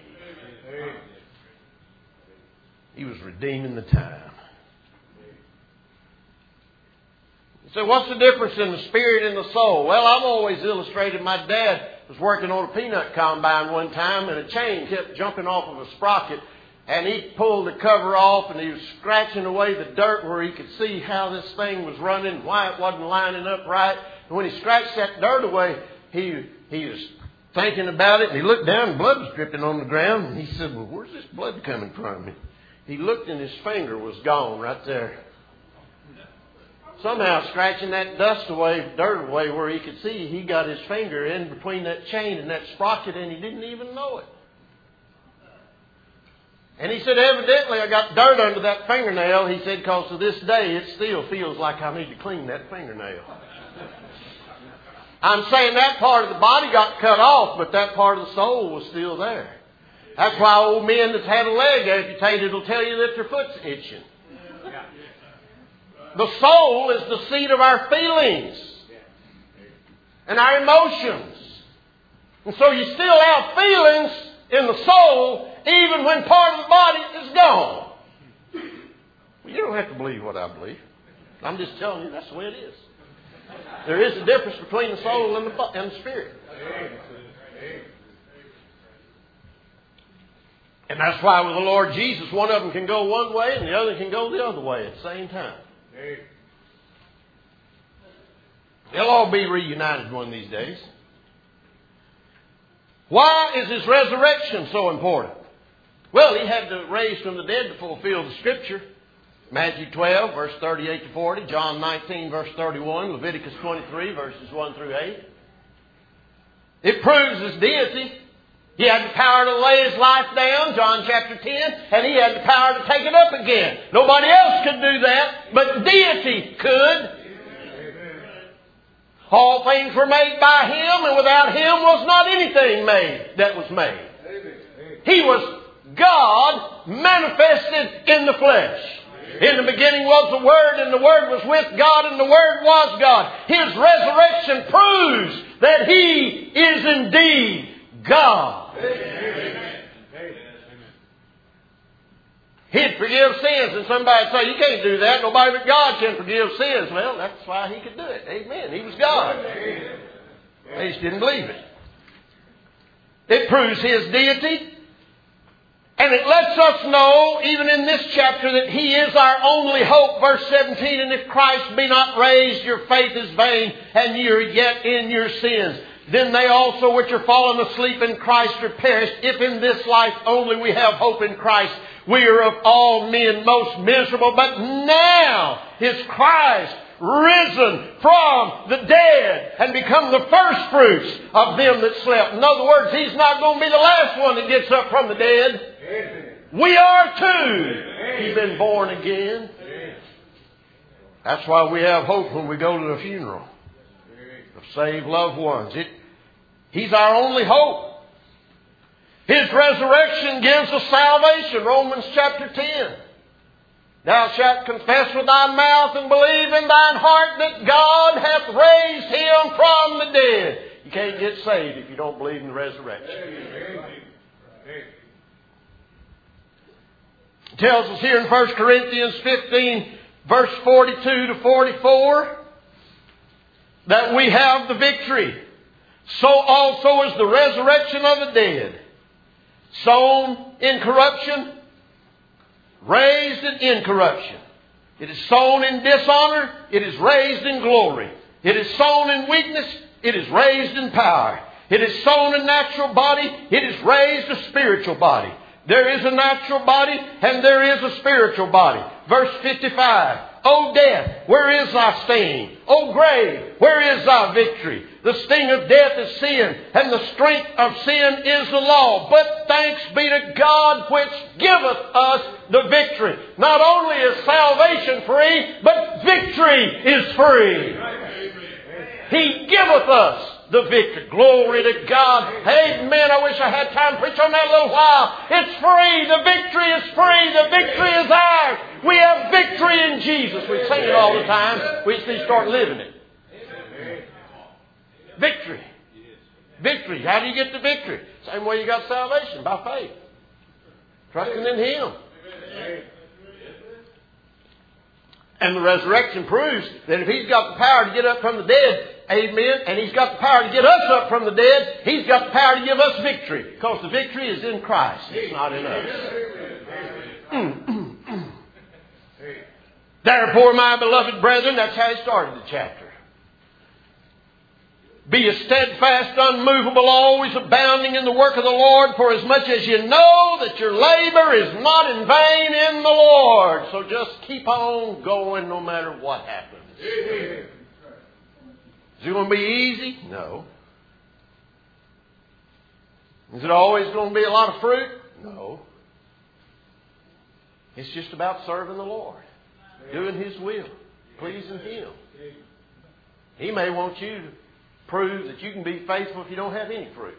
He was redeeming the time. So what's the difference in the spirit and the soul? Well, I've always illustrated my dad was working on a peanut combine one time and a chain kept jumping off of a sprocket and he pulled the cover off and he was scratching away the dirt where he could see how this thing was running, why it wasn't lining up right. And when he scratched that dirt away, he was thinking about it and he looked down and blood was dripping on the ground and he said, well, where's this blood coming from? He looked and his finger was gone right there. Somehow scratching that dust away, dirt away where he could see, he got his finger in between that chain and that sprocket and he didn't even know it. And he said, evidently I got dirt under that fingernail. He said, because to this day it still feels like I need to clean that fingernail. I'm saying that part of the body got cut off, but that part of the soul was still there. That's why old men that's had a leg amputated will tell you that their foot's itching. The soul is the seat of our feelings and our emotions. And so you still have feelings in the soul even when part of the body is gone. Well, you don't have to believe what I believe. I'm just telling you that's the way it is. There is a difference between the soul and the spirit. And that's why with the Lord Jesus, one of them can go one way and the other can go the other way at the same time. They'll all be reunited one of these days. Why is His resurrection so important? Well, He had to raise from the dead to fulfill the Scripture. Matthew 12, verse 38 to 40. John 19, verse 31. Leviticus 23, verses 1 through 8. It proves His deity. He had the power to lay His life down, John chapter 10, and He had the power to take it up again. Nobody else could do that, but deity could. All things were made by Him, and without Him was not anything made that was made. He was God manifested in the flesh. In the beginning was the Word, and the Word was with God, and the Word was God. His resurrection proves that He is indeed God. He'd forgive sins, and somebody would say, you can't do that. Nobody but God can forgive sins. Well, that's why He could do it. Amen. He was God. They just didn't believe it. It proves His deity. And it lets us know, even in this chapter, that He is our only hope. Verse 17, and if Christ be not raised, your faith is vain, and ye are yet in your sins. Then they also which are fallen asleep in Christ are perished. If in this life only we have hope in Christ, we are of all men most miserable. But now is Christ risen from the dead and become the first fruits of them that slept. In other words, He's not going to be the last one that gets up from the dead. We are too. He's been born again. That's why we have hope when we go to the funeral of saved loved ones. He's our only hope. His resurrection gives us salvation. Romans chapter 10. Thou shalt confess with thy mouth and believe in thine heart that God hath raised Him from the dead. You can't get saved if you don't believe in the resurrection. It tells us here in 1 Corinthians 15, verse 42 to 44, that we have the victory. So also is the resurrection of the dead. Sown in corruption, raised in incorruption. It is sown in dishonor, it is raised in glory. It is sown in weakness, it is raised in power. It is sown a natural body, it is raised a spiritual body. There is a natural body and there is a spiritual body. Verse 55. O death, where is thy sting? O grave, where is thy victory? The sting of death is sin, and the strength of sin is the law. But thanks be to God which giveth us the victory. Not only is salvation free, but victory is free. He giveth us the victory. Glory to God. Amen. I wish I had time to preach on that a little while. It's free. The victory is free. The victory is ours. We have victory in Jesus. We sing it all the time. We just need to start living it. Victory. Victory. How do you get the victory? Same way you got salvation, by faith. Trusting in Him. And the resurrection proves that if He's got the power to get up from the dead, amen, and He's got the power to get us up from the dead, He's got the power to give us victory. Because the victory is in Christ. It's not in us. Therefore, my beloved brethren, that's how he started the chapter. Be ye steadfast, unmovable, always abounding in the work of the Lord, for as much as you know that your labor is not in vain in the Lord. So just keep on going no matter what happens. Is it going to be easy? No. Is it always going to be a lot of fruit? No. It's just about serving the Lord. Doing His will. Pleasing Him. He may want you to prove that you can be faithful if you don't have any fruit.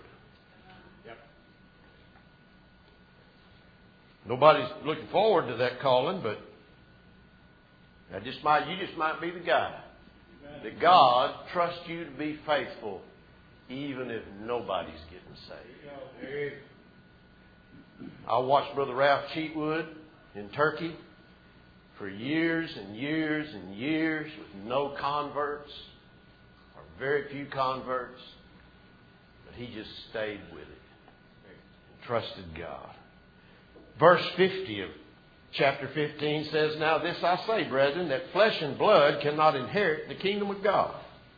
Nobody's looking forward to that calling, but you just might be the guy. That God trusts you to be faithful even if nobody's getting saved. I watched Brother Ralph Cheatwood in Turkey for years and years and years with no converts, or very few converts, but he just stayed with it and trusted God. Verse 50 of chapter 15 says, Now this I say, brethren, that flesh and blood cannot inherit the kingdom of God.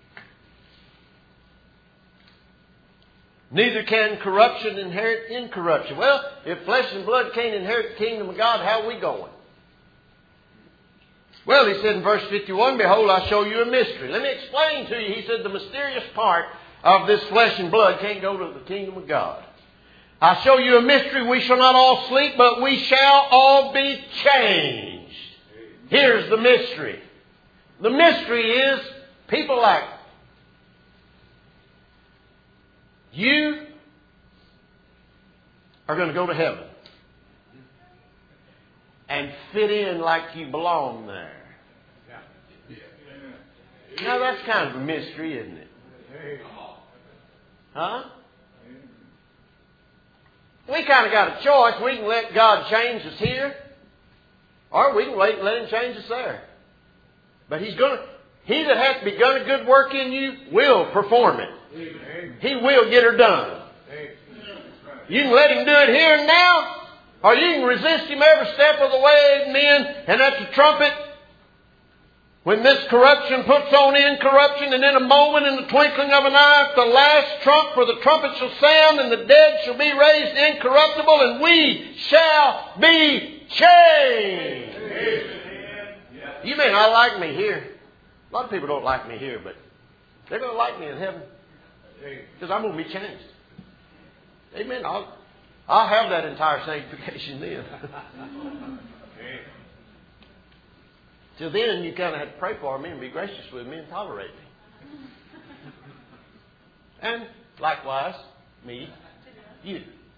Neither can corruption inherit incorruption. Well, if flesh and blood can't inherit the kingdom of God, how are we going? Well, he said in verse 51, Behold, I show you a mystery. Let me explain to you. He said the mysterious part of this flesh and blood can't go to the kingdom of God. I show you a mystery. We shall not all sleep, but we shall all be changed. Here's the mystery. The mystery is people like you are going to go to heaven and fit in like you belong there. Now that's kind of a mystery, isn't it? Huh? We kind of got a choice. We can let God change us here, or we can let Him change us there. But He that hath begun a good work in you will perform it. He will get her done. You can let Him do it here and now, Or you can resist Him every step of the way, amen. And at the trumpet, when this corruption puts on incorruption, and in a moment, in the twinkling of an eye, at the last trump, for the trumpet shall sound, and the dead shall be raised incorruptible, and we shall be changed. You may not like me here. A lot of people don't like me here, but they're going to like me in heaven. Because I'm going to be changed. Amen. I'll have that entire sanctification then. Till then, you kind of have to pray for me and be gracious with me and tolerate me. And likewise, me, you.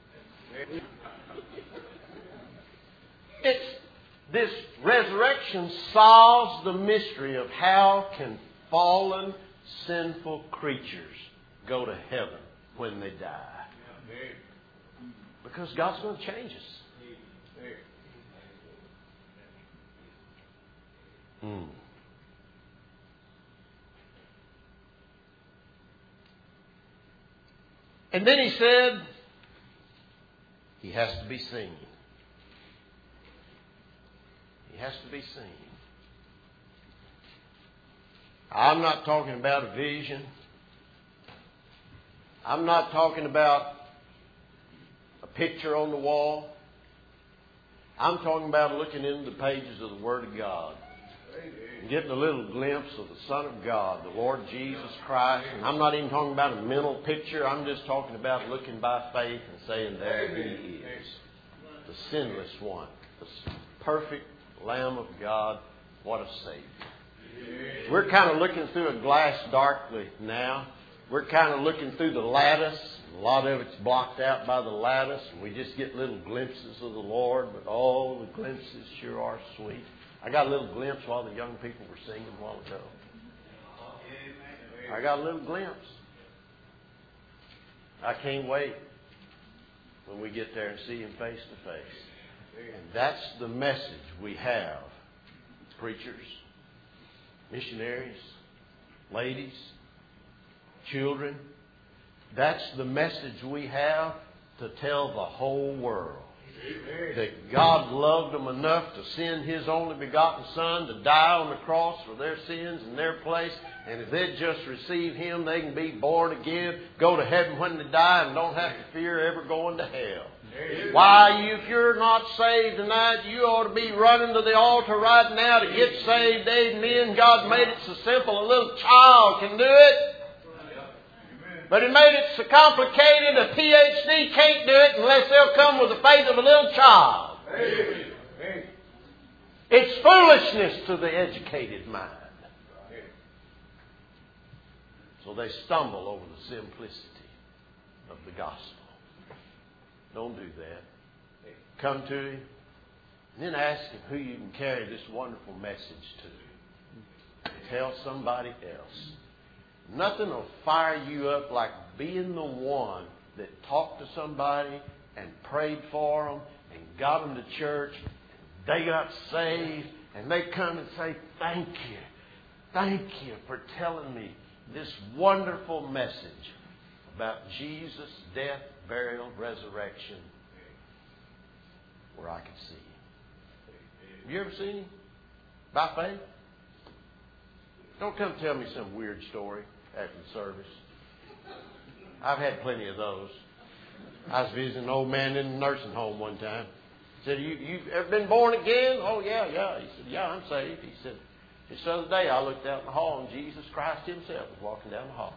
This resurrection solves the mystery of how can fallen, sinful creatures go to heaven when they die. Because God's going to change us. And then He said, He has to be seen. He has to be seen. I'm not talking about a vision. I'm not talking about a picture on the wall. I'm talking about looking into the pages of the Word of God. And getting a little glimpse of the Son of God, the Lord Jesus Christ. And I'm not even talking about a mental picture. I'm just talking about looking by faith and saying, there He is. The sinless one. The perfect Lamb of God. What a Savior. We're kind of looking through a glass darkly now. We're kind of looking through the lattice. A lot of it's blocked out by the lattice. And we just get little glimpses of the Lord. But oh, the glimpses sure are sweet. I got a little glimpse while the young people were singing a while ago. I got a little glimpse. I can't wait when we get there and see Him face to face. And that's the message we have. Preachers, missionaries, ladies, children. That's the message we have to tell the whole world. That God loved them enough to send His only begotten Son to die on the cross for their sins in their place. And if they just receive Him, they can be born again, go to heaven when they die, and don't have to fear ever going to hell. Why, if you're not saved tonight, you ought to be running to the altar right now to get saved. Amen. God made it so simple. A little child can do it. But He made it so complicated, a PhD can't do it unless they'll come with the faith of a little child. It's foolishness to the educated mind. So they stumble over the simplicity of the gospel. Don't do that. Come to Him and then ask Him who you can carry this wonderful message to. Tell somebody else. Nothing will fire you up like being the one that talked to somebody and prayed for them and got them to church. They got saved and they come and say, thank you. Thank you for telling me this wonderful message about Jesus' death, burial, resurrection, where I could see Him. Have you ever seen Him? By faith? Don't come tell me some weird story after the service. I've had plenty of those. I was visiting an old man in a nursing home one time. He said, you ever been born again? Oh, yeah. He said, yeah, I'm saved. He said, this other day I looked out in the hall and Jesus Christ Himself was walking down the hall.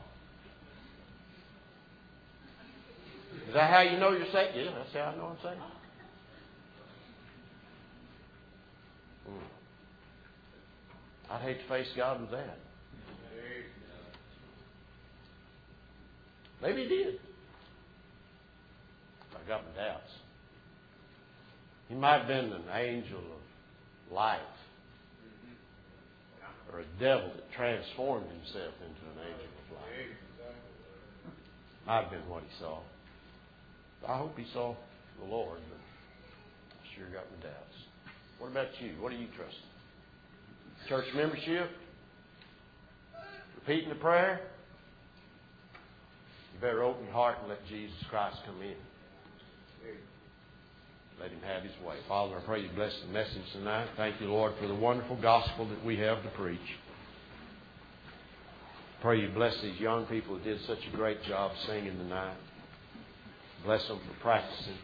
Is that how you know you're saved? Yeah, that's how I know I'm saved. I'd hate to face God with that. Maybe He did. I got my doubts. He might have been an angel of light. Or a devil that transformed himself into an angel of light. Might have been what he saw. I hope he saw the Lord, but I sure got my doubts. What about you? What are you trusting? Church membership? Repeating the prayer? You better open your heart and let Jesus Christ come in. Let him have his way. Father, I pray you bless the message tonight. Thank you, Lord, for the wonderful gospel that we have to preach. Pray you bless these young people who did such a great job singing tonight. Bless them for practicing.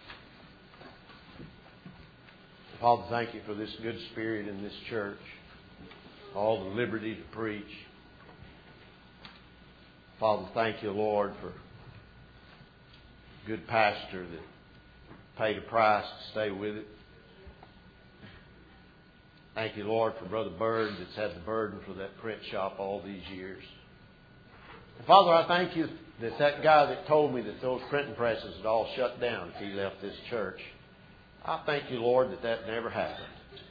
Father, thank you for this good spirit in this church. All the liberty to preach. Father, thank you, Lord, for a good pastor that paid a price to stay with it. Thank you, Lord, for Brother Bird that's had the burden for that print shop all these years. And Father, I thank you that guy that told me that those printing presses had all shut down if he left this church. I thank you, Lord, that never happened.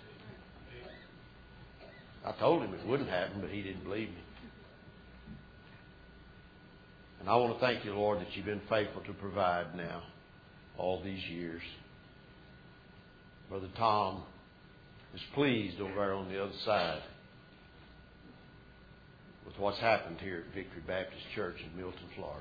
I told him it wouldn't happen, but he didn't believe me. And I want to thank you, Lord, that you've been faithful to provide now all these years. Brother Tom is pleased over there on the other side with what's happened here at Victory Baptist Church in Milton, Florida.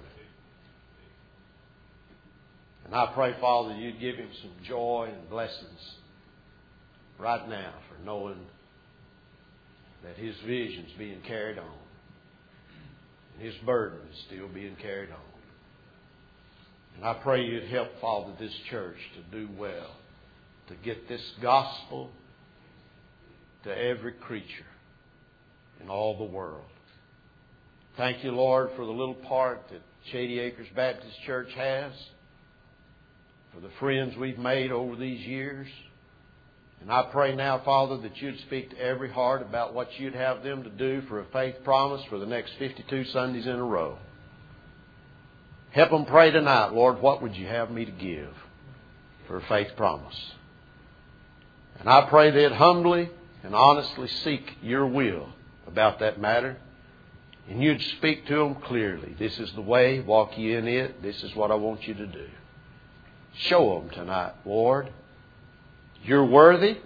And I pray, Father, you'd give him some joy and blessings right now for knowing that his vision's being carried on. And his burden is still being carried on. And I pray you'd help, Father, this church to do well, to get this gospel to every creature in all the world. Thank you, Lord, for the little part that Shady Acres Baptist Church has, for the friends we've made over these years. And I pray now, Father, that you'd speak to every heart about what you'd have them to do for a faith promise for the next 52 Sundays in a row. Help them pray tonight, Lord, what would you have me to give for a faith promise? And I pray they'd humbly and honestly seek your will about that matter. And you'd speak to them clearly. This is the way, walk ye in it. This is what I want you to do. Show them tonight, Lord. You're worthy.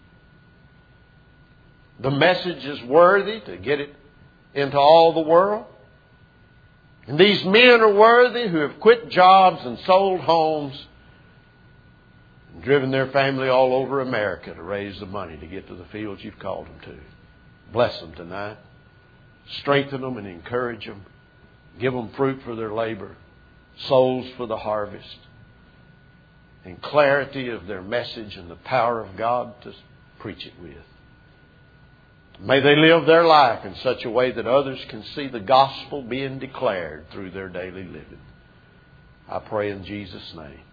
The message is worthy to get it into all the world. And these men are worthy who have quit jobs and sold homes and driven their family all over America to raise the money to get to the fields you've called them to. Bless them tonight. Strengthen them and encourage them. Give them fruit for their labor, souls for the harvest, and clarity of their message and the power of God to preach it with. May they live their life in such a way that others can see the gospel being declared through their daily living. I pray in Jesus' name.